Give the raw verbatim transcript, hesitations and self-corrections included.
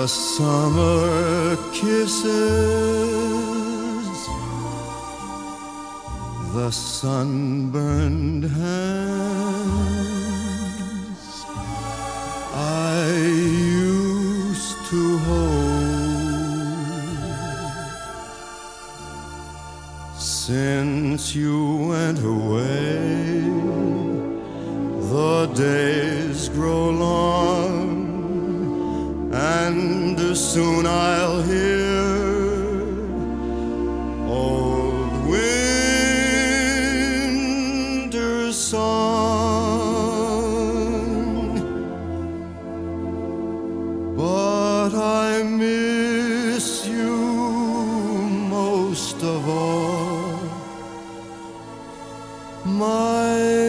the summer kisses, the sunburned hands I used to hold. Since you went away, the days grow long, and soon I'll hear old winter's song. But I miss you most of all, my